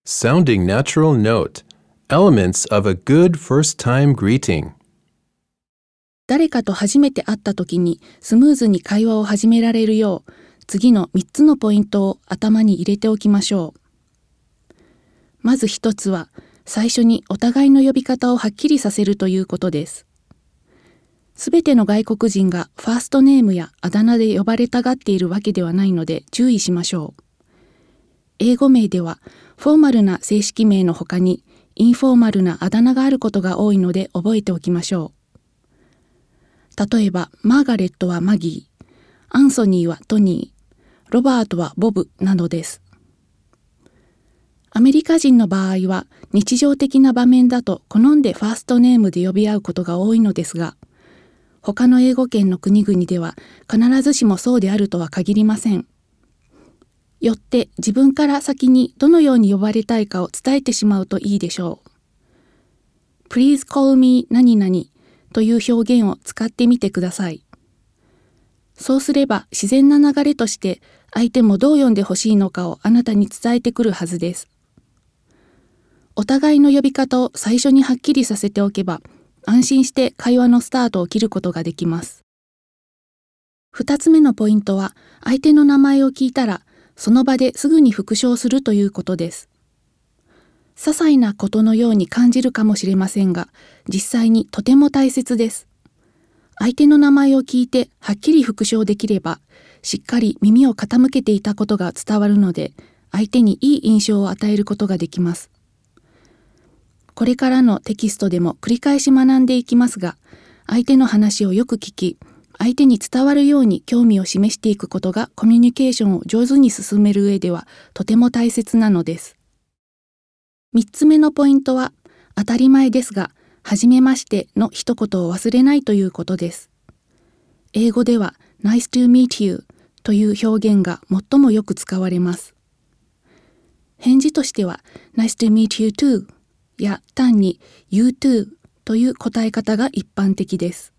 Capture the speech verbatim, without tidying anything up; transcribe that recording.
Sounding natural note. Elements of a good first-time greeting. 誰かと初めて会った時にスムーズに会話を始められるよう、次のみっつのポイントを頭に入れておきましょう。まずひとつは、最初にお互いの呼び方をはっきりさせるということです。すべての外国人がファーストネームやあだ名で呼ばれたがっているわけではないので注意しましょう。英語名ではフォーマルな正式名の他にインフォーマルなあだ名があることが多いので覚えておきましょう。例えば、マーガレットはマギー、アンソニーはトニー、ロバートはボブなどです。アメリカ人の場合は日常的な場面だと好んでファーストネームで呼び合うことが多いのですが、他の英語圏の国々では必ずしもそうであるとは限りません。よって自分から先にどのように呼ばれたいかを伝えてしまうといいでしょう。Please call me 何々という表現を使ってみてください。そうすれば自然な流れとして相手もどう呼んでほしいのかをあなたに伝えてくるはずです。お互いの呼び方を最初にはっきりさせておけば、安心して会話のスタートを切ることができます。二つ目のポイントは、相手の名前を聞いたら、その場ですぐに復唱するということです。些細なことのように感じるかもしれませんが、実際にとても大切です。相手の名前を聞いてはっきり復唱できれば、しっかり耳を傾けていたことが伝わるので、相手にいい印象を与えることができます。これからのテキストでも繰り返し学んでいきますが、相手の話をよく聞き、相手に伝わるように興味を示していくことがコミュニケーションを上手に進める上ではとても大切なのです。三つ目のポイントは、当たり前ですが、はじめましての一言を忘れないということです。英語では Nice to meet you という表現が最もよく使われます。返事としては Nice to meet you too や単に You too という答え方が一般的です。